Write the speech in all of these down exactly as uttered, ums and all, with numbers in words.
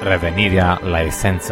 Revenirea la esență.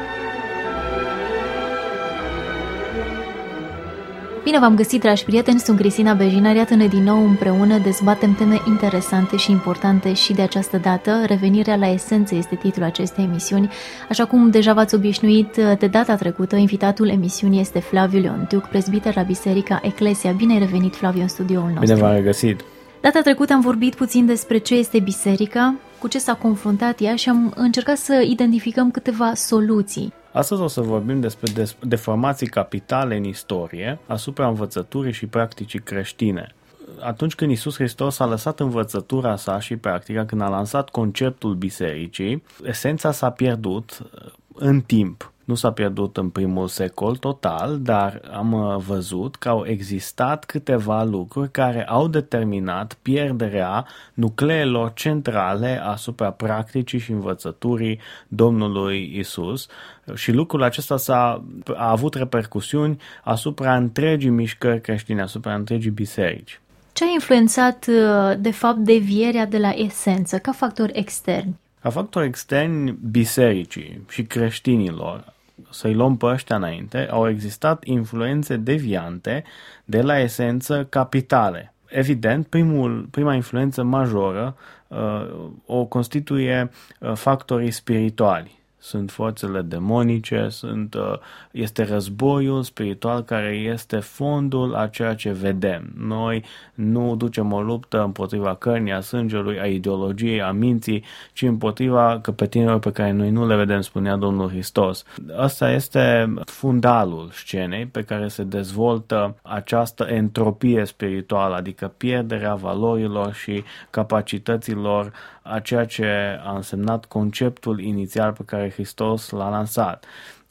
Bine v-am găsit, dragi prieteni, sunt Cristina Bejina, iată-ne din nou împreună, dezbatem teme interesante și importante și de această dată. Revenirea la esență este titlul acestei emisiuni. Așa cum deja v-ați obișnuit, de data trecută, invitatul emisiunii este Flaviu Leontiuc, prezbiter la Biserica Eclesia. Bine ai revenit, Flaviu, în studioul nostru. Bine v-am regăsit. Data trecută am vorbit puțin despre ce este biserica, cu ce s-a confruntat ea și am încercat să identificăm câteva soluții. Astăzi o să vorbim despre deformații capitale în istorie asupra învățăturii și practicii creștine. Atunci când Iisus Hristos a lăsat învățătura sa și practica, când a lansat conceptul bisericii, esența s-a pierdut în timp. Nu s-a pierdut în primul secol total, dar am văzut că au existat câteva lucruri care au determinat pierderea nucleelor centrale asupra practicii și învățăturii Domnului Isus. Și lucrul acesta s-a, a avut repercusiuni asupra întregii mișcări creștine, asupra întregii biserici. Ce a influențat, de fapt, devierea de la esență, ca factori externi? Ca factori externi bisericii și creștinilor, să-i luăm pe ăștia înainte, au existat influențe deviante de la esență capitale. Evident, primul, prima influență majoră uh, o constituie uh, factorii spirituali. Sunt forțele demonice, sunt, este războiul spiritual care este fondul a ceea ce vedem. Noi nu ducem o luptă împotriva cărnii, a sângelui, a ideologiei, a minții, ci împotriva căpetinilor pe care noi nu le vedem, spunea Domnul Hristos. Asta este fundalul scenei pe care se dezvoltă această entropie spirituală, adică pierderea valorilor și capacităților a ceea ce a însemnat conceptul inițial pe care Hristos l-a lansat.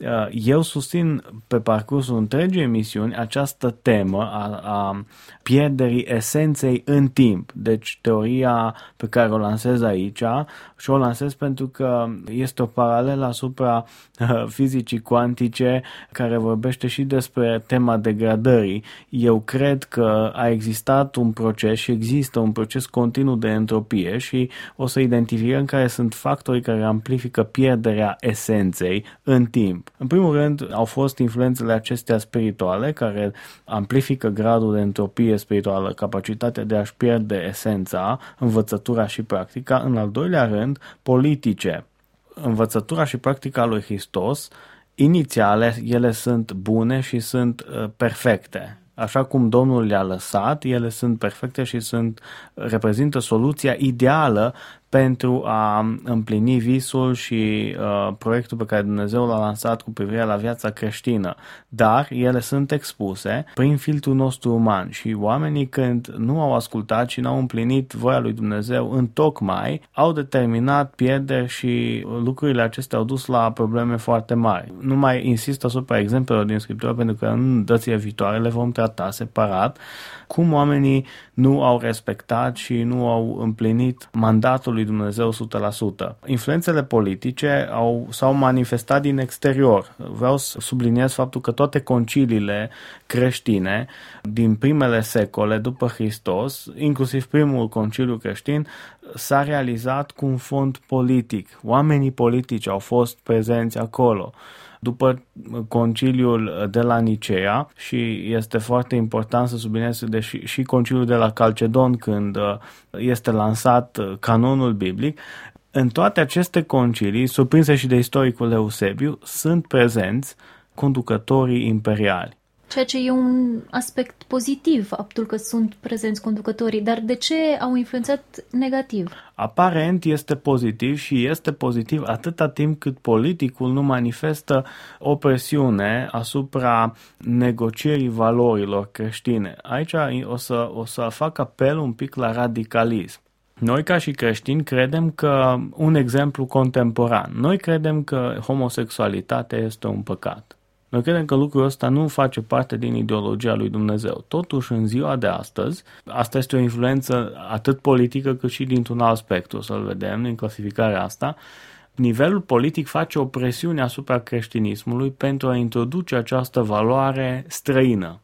Eu susțin pe parcursul întregii emisiuni această temă a, a pierderii esenței în timp. Deci teoria pe care o lansez aici și o lansez pentru că este o paralelă asupra fizicii cuantice care vorbește și despre tema degradării. Eu cred că a existat un proces și există un proces continuu de entropie și o să identificăm care sunt factorii care amplifică pierderea esenței în timp. În primul rând, au fost influențele acestea spirituale care amplifică gradul de entropie spirituală, capacitatea de a-și pierde esența, învățătura și practica. În al doilea rând, politice. Învățătura și practica lui Hristos, inițiale, ele sunt bune și sunt uh, perfecte. Așa cum Domnul le-a lăsat, ele sunt perfecte și sunt, reprezintă soluția ideală pentru a împlini visul și uh, proiectul pe care Dumnezeu l-a lansat cu privire la viața creștină. Dar ele sunt expuse prin filtrul nostru uman și oamenii, când nu au ascultat și n-au împlinit voia lui Dumnezeu întocmai, au determinat pierderi și lucrurile acestea au dus la probleme foarte mari. Nu mai insist asupra exemplelor din Scriptură pentru că în dățile viitoare le vom trata separat, cum oamenii nu au respectat și nu au împlinit mandatul lui Dumnezeu o sută la sută. Influențele politice au, s-au manifestat din exterior. Vreau să subliniez faptul că toate conciliile creștine din primele secole după Hristos, inclusiv primul conciliu creștin, s-a realizat cu un fond politic. Oamenii politici au fost prezenți acolo. După conciliul de la Nicea, și este foarte important să subliniez deși și conciliul de la Calcedon, când este lansat canonul biblic, în toate aceste concilii, surprinse și de istoricul Eusebiu, sunt prezenți conducătorii imperiali. Ceea ce e un aspect pozitiv, faptul că sunt prezenți conducătorii, dar de ce au influențat negativ? Aparent este pozitiv și este pozitiv atâta timp cât politicul nu manifestă o presiune asupra negocierii valorilor creștine. Aici o să, o să fac apel un pic la radicalism. Noi, ca și creștini, credem că, un exemplu contemporan, noi credem că homosexualitatea este un păcat. Noi credem că lucrul ăsta nu face parte din ideologia lui Dumnezeu. Totuși, în ziua de astăzi, asta este o influență atât politică cât și dintr-un alt spectru, să-l vedem în clasificarea asta. Nivelul politic face o presiune asupra creștinismului pentru a introduce această valoare străină.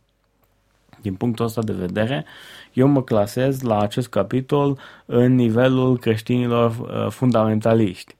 Din punctul ăsta de vedere, eu mă clasez la acest capitol în nivelul creștinilor fundamentaliști.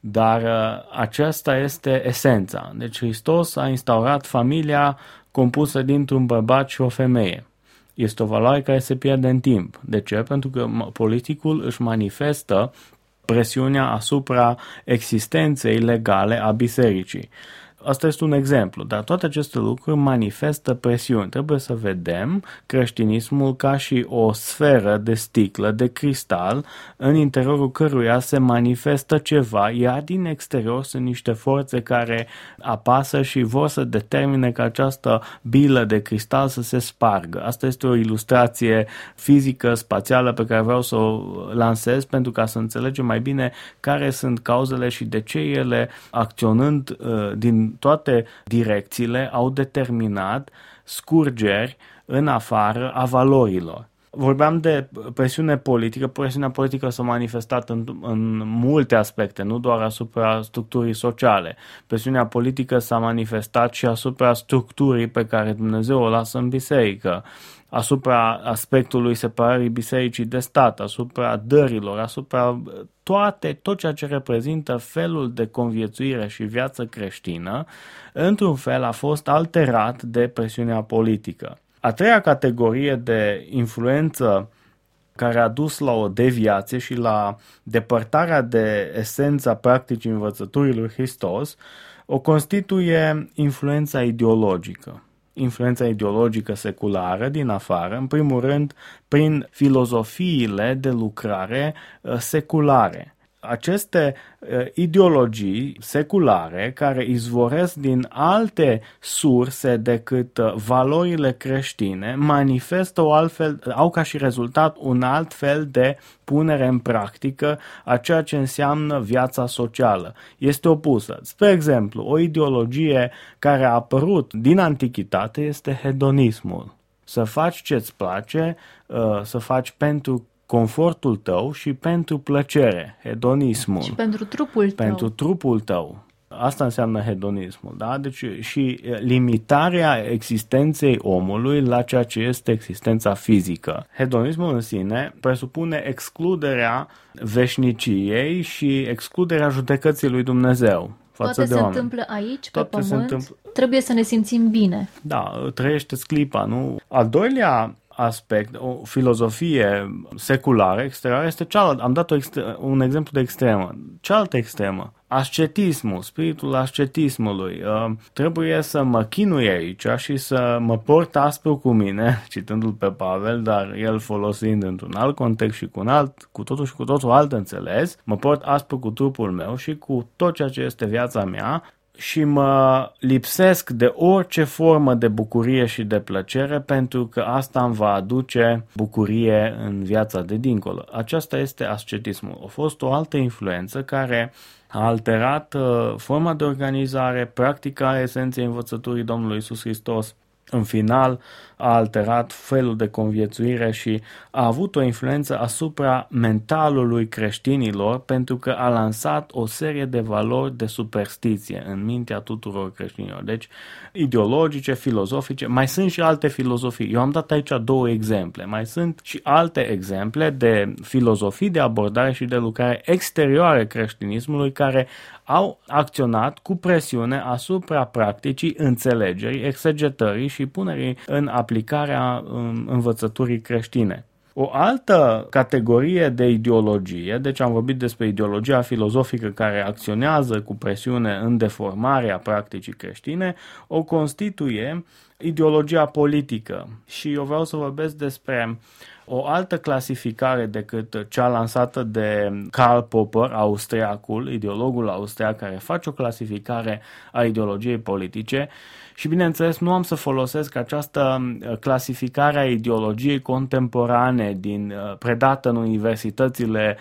Dar aceasta este esența. Deci Hristos a instaurat familia compusă dintr-un bărbat și o femeie. Este o valoare care se pierde în timp. De ce? Pentru că politicul își manifestă presiunea asupra existenței legale a bisericii. Asta este un exemplu, dar toate aceste lucruri manifestă presiuni. Trebuie să vedem creștinismul ca și o sferă de sticlă, de cristal, în interiorul căruia se manifestă ceva, iar din exterior sunt niște forțe care apasă și vor să determine ca această bilă de cristal să se spargă. Asta este o ilustrație fizică, spațială, pe care vreau să o lansez pentru ca să înțelegem mai bine care sunt cauzele și de ce ele, acționând uh, din toate direcțiile, au determinat scurgeri în afară a valorilor. Vorbeam de presiune politică. Presiunea politică s-a manifestat în, în multe aspecte, nu doar asupra structurii sociale. Presiunea politică s-a manifestat și asupra structurii pe care Dumnezeu o lasă în biserică, asupra aspectului separării bisericii de stat, asupra dărilor, asupra toate, tot ceea ce reprezintă felul de conviețuire și viață creștină, într-un fel a fost alterat de presiunea politică. A treia categorie de influență care a dus la o deviație și la depărtarea de esența practicii învățăturii lui Hristos o constituie influența ideologică. Influența ideologică seculară din afară, în primul rând prin filozofiile de lucrare seculare. Aceste uh, ideologii seculare care izvoresc din alte surse decât uh, valorile creștine manifestă o altfel, au ca și rezultat un alt fel de punere în practică a ceea ce înseamnă viața socială. Este opusă. Spre exemplu, o ideologie care a apărut din antichitate este hedonismul. Să faci ce-ți place, uh, să faci pentru confortul tău și pentru plăcere, hedonismul. Și pentru trupul tău. Pentru trupul tău. Asta înseamnă hedonismul, da? Deci și limitarea existenței omului la ceea ce este existența fizică. Hedonismul în sine presupune excluderea veșniciei și excluderea judecății lui Dumnezeu. Toate se oameni. întâmplă aici, Toate pe pământ, întâmpl... trebuie să ne simțim bine. Da, trăiește-ți clipa, nu? Al doilea aspect, o filozofie seculară, exterioară, este cealaltă. Am dat un exemplu de extremă. Cealaltă extremă, ascetismul, spiritul ascetismului. Uh, trebuie să mă chinui aici și să mă port aspru cu mine, citându-l pe Pavel, dar el folosind într-un alt context și cu un alt, cu totul și cu totul alt înțeles, mă port aspru cu trupul meu și cu tot ceea ce este viața mea, și mă lipsesc de orice formă de bucurie și de plăcere pentru că asta îmi va aduce bucurie în viața de dincolo. Aceasta este ascetismul. A fost o altă influență care a alterat uh, forma de organizare, practica esenței învățăturii Domnului Iisus Hristos. În final, a alterat felul de conviețuire și a avut o influență asupra mentalului creștinilor pentru că a lansat o serie de valori de superstiție în mintea tuturor creștinilor. Deci, ideologice, filozofice, mai sunt și alte filozofii. Eu am dat aici două exemple. Mai sunt și alte exemple de filozofii de abordare și de lucrare exterioare creștinismului care au acționat cu presiune asupra practicii înțelegerii, exegetării și punerii în aplicarea învățăturii creștine. O altă categorie de ideologie, deci am vorbit despre ideologia filozofică care acționează cu presiune în deformarea practicii creștine, o constituie ideologia politică. Și eu vreau să vorbesc despre o altă clasificare decât cea lansată de Karl Popper, austriacul, ideologul austriac care face o clasificare a ideologiei politice. Și bineînțeles nu am să folosesc această clasificare a ideologiei contemporane din, predată în universitățile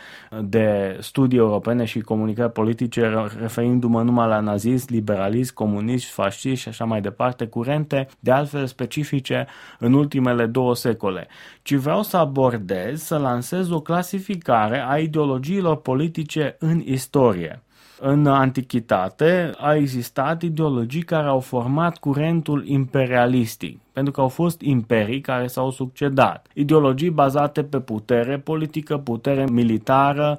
de studii europene și comunicări politice, referindu-mă numai la nazism, liberalism, comunism, fascism și așa mai departe, curente de altfel specifice în ultimele două secole, ci vreau să abordez, să lansez o clasificare a ideologiilor politice în istorie. În antichitate a existat ideologii care au format curentul imperialistic. pentru că au fost imperii care s-au succedat. Ideologii bazate pe putere politică, putere militară,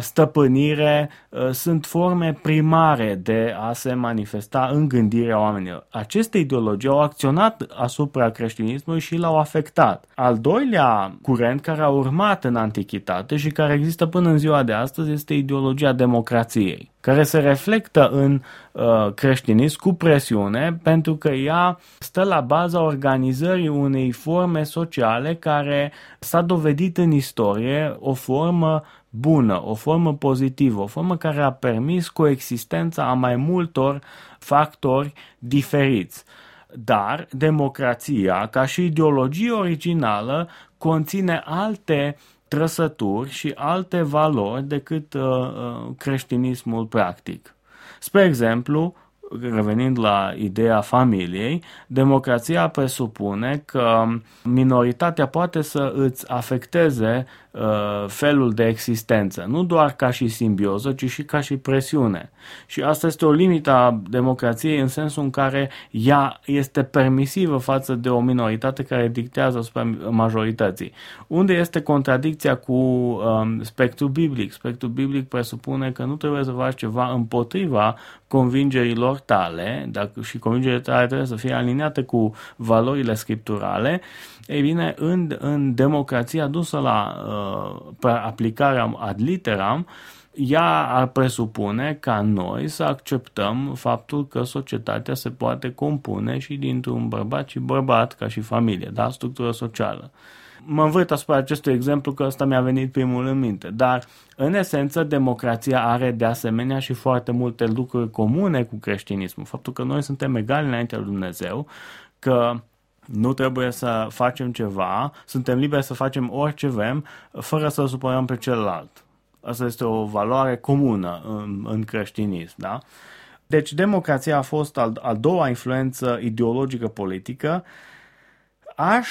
stăpânire, sunt forme primare de a se manifesta în gândirea oamenilor. Aceste ideologii au acționat asupra creștinismului și l-au afectat. Al doilea curent care a urmat în antichitate și care există până în ziua de astăzi este ideologia democrației, care se reflectă în uh, creștinism cu presiune, pentru că ea stă la baza organizării unei forme sociale care s-a dovedit în istorie o formă bună, o formă pozitivă, o formă care a permis coexistența a mai multor factori diferiți. Dar democrația, ca și ideologie originală, conține alte trăsături și alte valori decât uh, creștinismul practic. Spre exemplu, revenind la ideea familiei, democrația presupune că minoritatea poate să îți afecteze uh, felul de existență, nu doar ca și simbioză, ci și ca și presiune. Și asta este o limită a democrației în sensul în care ea este permisivă față de o minoritate care dictează asupra majorității. Unde este contradicția cu um, spectrul biblic? Spectrul biblic presupune că nu trebuie să faci ceva împotriva convingerilor tale, dacă și convingerile tale trebuie să fie aliniate cu valorile scripturale. Ei bine, în, în democrația dusă la uh, aplicarea ad literam, ea ar presupune ca noi să acceptăm faptul că societatea se poate compune și dintr-un bărbat și bărbat, ca și familie, da? Structură socială. Mă învârt asupra acestui exemplu că ăsta mi-a venit primul în minte, dar în esență democrația are de asemenea și foarte multe lucruri comune cu creștinismul. Faptul că noi suntem egali înaintea lui Dumnezeu, că nu trebuie să facem ceva, suntem liberi să facem orice vrem, fără să supărăm pe celălalt. Asta este o valoare comună în, în creștinism, da? Deci democrația a fost al, a doua influență ideologică politică. Aș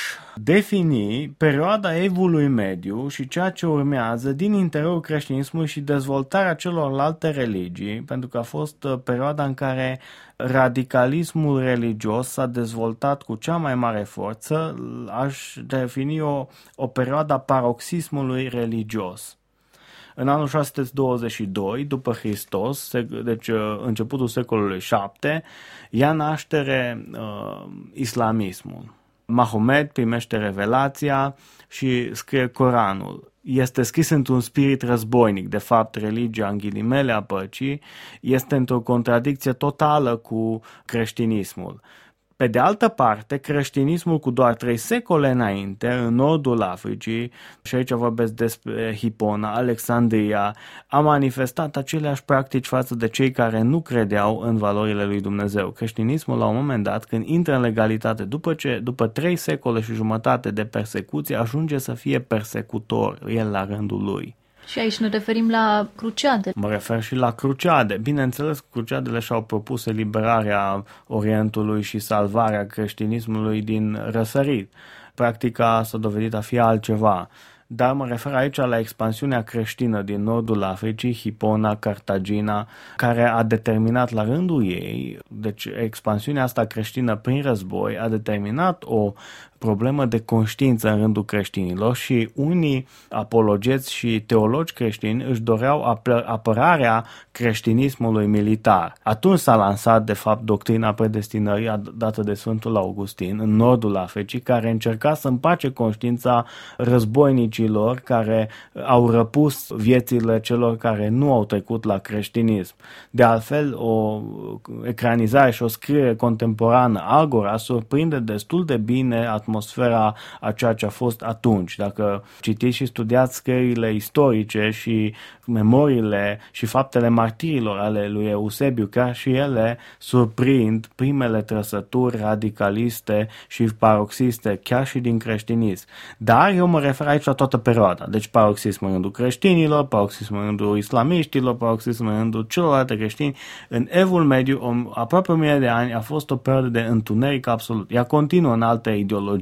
defini perioada Evului Mediu și ceea ce urmează din interiorul creștinismului și dezvoltarea celorlalte religii, pentru că a fost perioada în care radicalismul religios s-a dezvoltat cu cea mai mare forță. Aș defini o, o perioadă a paroxismului religios. În anul șase sute douăzeci și doi, după Hristos, deci începutul secolului șapte, ia naștere uh, islamismul. Mahomet primește revelația și scrie Coranul. Este scris într-un spirit războinic. De fapt, religia, în ghilimele a păcii, este într-o contradicție totală cu creștinismul. Pe de altă parte, creștinismul cu doar trei secole înainte, în nordul Africii, și aici vorbesc despre Hipona, Alexandria, a manifestat aceleași practici față de cei care nu credeau în valorile lui Dumnezeu. Creștinismul, la un moment dat, când intră în legalitate, după ce, după trei secole și jumătate de persecuție, ajunge să fie persecutor, el la rândul lui. Și aici ne referim la cruciade. Mă refer și la cruciade. Bineînțeles, cruciadele și-au propus eliberarea Orientului și salvarea creștinismului din răsărit. Practica s-a dovedit a fi altceva. Dar mă refer aici la expansiunea creștină din nordul Africii, Hipona, Cartagina, care a determinat la rândul ei, deci expansiunea asta creștină prin război a determinat o problemă de conștiință în rândul creștinilor și unii apologeți și teologi creștini își doreau apărarea creștinismului militar. Atunci s-a lansat, de fapt, doctrina predestinării dată de Sfântul Augustin în nordul Africii, care încerca să împace conștiința războinicilor care au răpus viețile celor care nu au trecut la creștinism. De altfel, o ecranizare și o scriere contemporană, Agora, surprinde destul de bine atmosfera a ceea ce a fost atunci. Dacă citiți și studiați scrierile istorice și memoriile și faptele martirilor ale lui Eusebiu, chiar și ele surprind primele trăsături radicaliste și paroxiste, chiar și din creștinism. Dar eu mă refer aici la toată perioada. Deci paroxism în rândul creștinilor, paroxism în rândul islamiștilor, paroxism în rândul celorlalte creștini. În Evul Mediu, aproape o mie de ani, a fost o perioadă de întuneric absolut. Ea continuă în alte ideologii,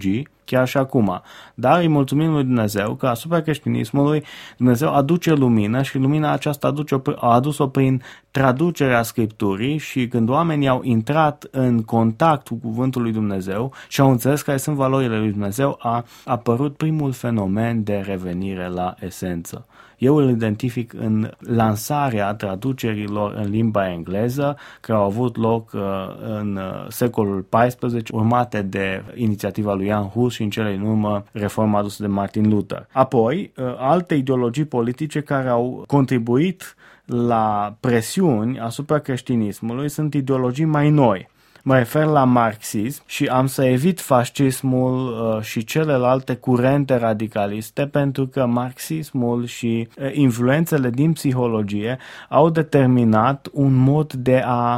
chiar și acum. Dar îi mulțumim lui Dumnezeu că asupra creștinismului Dumnezeu aduce lumină și lumina aceasta aduce, a adus-o prin traducerea Scripturii și când oamenii au intrat în contact cu cuvântul lui Dumnezeu și au înțeles care sunt valorile lui Dumnezeu, a apărut primul fenomen de revenire la esență. Eu îl identific în lansarea traducerilor în limba engleză, care au avut loc uh, în secolul paisprezece, urmate de inițiativa lui Jan Hus și în cele din urmă reforma adusă de Martin Luther. Apoi, uh, alte ideologii politice care au contribuit la presiuni asupra creștinismului sunt ideologii mai noi. Mă refer la marxism și am să evit fascismul uh, și celelalte curente radicaliste pentru că marxismul și uh, influențele din psihologie au determinat un mod de a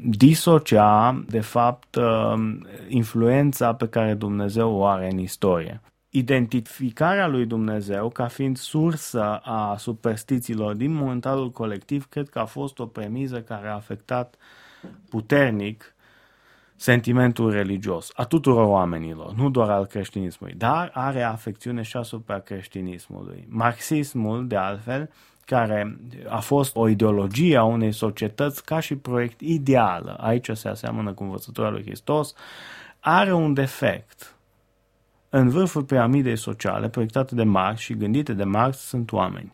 disocia, de fapt, uh, influența pe care Dumnezeu o are în istorie. Identificarea lui Dumnezeu ca fiind sursă a superstițiilor din mentalul colectiv cred că a fost o premiză care a afectat puternic sentimentul religios a tuturor oamenilor, nu doar al creștinismului, dar are afecțiune și asupra creștinismului. Marxismul, de altfel, care a fost o ideologie a unei societăți ca și proiect ideal, aici se aseamănă cu învățătura lui Hristos, are un defect. În vârful piramidei sociale, proiectate de Marx și gândite de Marx, sunt oameni.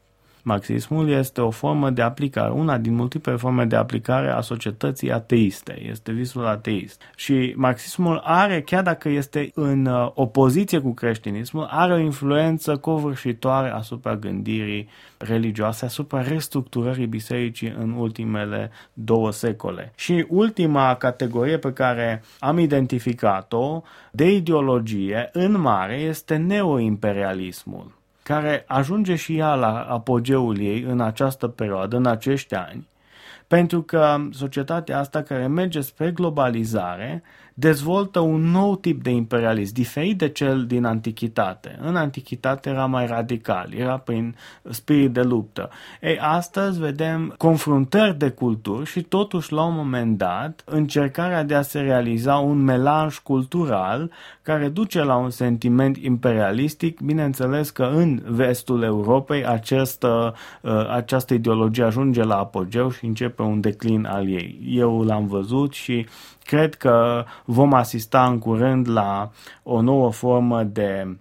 Marxismul este o formă de aplicare, una din multiple forme de aplicare a societății ateiste, este visul ateist. Și marxismul are, chiar dacă este în uh, opoziție cu creștinismul, are o influență covârșitoare asupra gândirii religioase, asupra restructurării bisericii în ultimele două secole. Și ultima categorie pe care am identificat-o de ideologie în mare este neoimperialismul, care ajunge și ea la apogeul ei în această perioadă, în acești ani, pentru că societatea asta care merge spre globalizare dezvoltă un nou tip de imperialism, diferit de cel din antichitate. În antichitate era mai radical, era prin spirit de luptă. Ei, astăzi vedem confruntări de culturi și totuși la un moment dat încercarea de a se realiza un melanj cultural care duce la un sentiment imperialistic. Bineînțeles că în vestul Europei această, această ideologie ajunge la apogeu și începe un declin al ei. Eu l-am văzut și cred că vom asista în curând la o nouă formă de,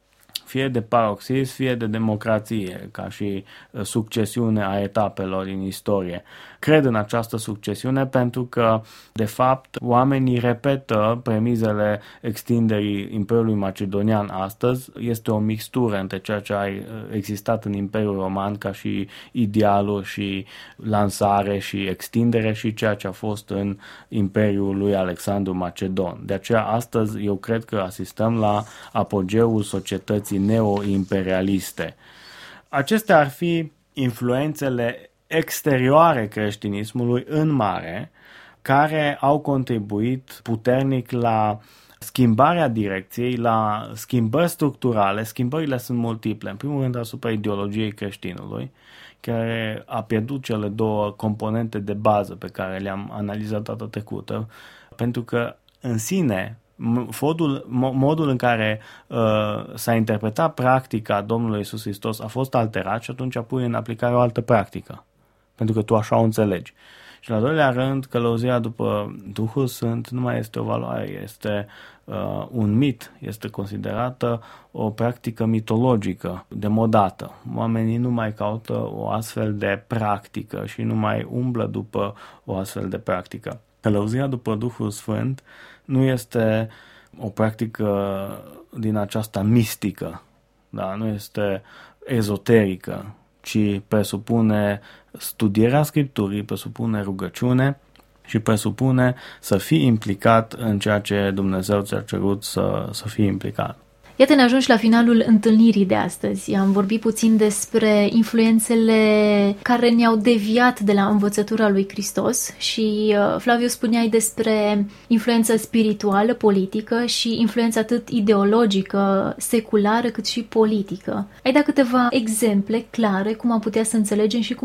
fie de paroxism, fie de democrație, ca și succesiune a etapelor în istorie. Cred în această succesiune pentru că, de fapt, oamenii repetă premizele extinderii Imperiului Macedonian astăzi. Este o mixtură între ceea ce a existat în Imperiul Roman ca și idealuri și lansare și extindere și ceea ce a fost în Imperiul lui Alexandru Macedon. De aceea, astăzi, eu cred că asistăm la apogeul societății neo-imperialiste. Acestea ar fi influențele exterioare creștinismului în mare, care au contribuit puternic la schimbarea direcției, la schimbări structurale. Schimbările sunt multiple. În primul rând asupra ideologiei creștinului, care a pierdut cele două componente de bază pe care le-am analizat data trecută, pentru că în sine Modul, modul în care uh, s-a interpretat practica Domnului Iisus Hristos a fost alterat și atunci pui în aplicare o altă practică, pentru că tu așa o înțelegi. Și la doilea rând, călăuzirea după Duhul Sfânt nu mai este o valoare, este uh, un mit, este considerată o practică mitologică, demodată. Oamenii nu mai caută o astfel de practică și nu mai umblă după o astfel de practică. Călăuzirea după Duhul Sfânt nu este o practică din aceasta mistică, da? Nu este ezoterică, ci presupune studierea Scripturii, presupune rugăciune și presupune să fii implicat în ceea ce Dumnezeu ți-a cerut să, să fii implicat. Iată, ne ajungi la finalul întâlnirii de astăzi. Am vorbit puțin despre influențele care ne-au deviat de la învățătura lui Hristos și, Flaviu, spuneai despre influența spirituală, politică și influența atât ideologică, seculară, cât și politică. Ai dat câteva exemple clare cum am putea să înțelegem și cum ne-am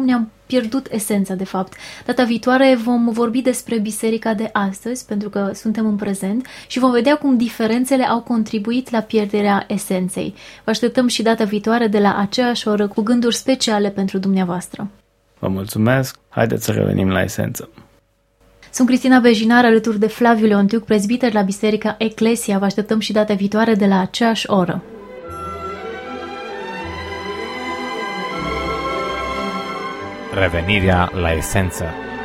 pierdut esența, de fapt. Data viitoare vom vorbi despre biserica de astăzi, pentru că suntem în prezent, și vom vedea cum diferențele au contribuit la pierderea esenței. Vă așteptăm și data viitoare de la aceeași oră cu gânduri speciale pentru dumneavoastră. Vă mulțumesc, haideți să revenim la esență. Sunt Cristina Bejinar, alături de Flaviu Leontiuc, prezbiter la Biserica Eclesia. Vă așteptăm și data viitoare de la aceeași oră. Revenirea la esență.